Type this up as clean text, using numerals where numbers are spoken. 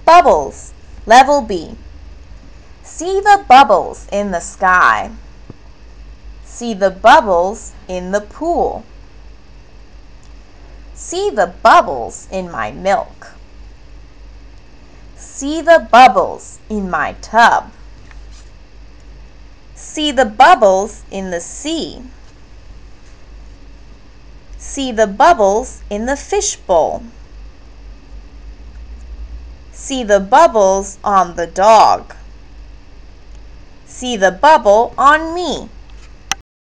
Bubbles, level B. See the bubbles in the sky. See the bubbles in the pool. See the bubbles in my milk. See the bubbles in my tub. See the bubbles in the sea. See the bubbles in the fishbowl. See the bubbles on the dog. See the bubble on me.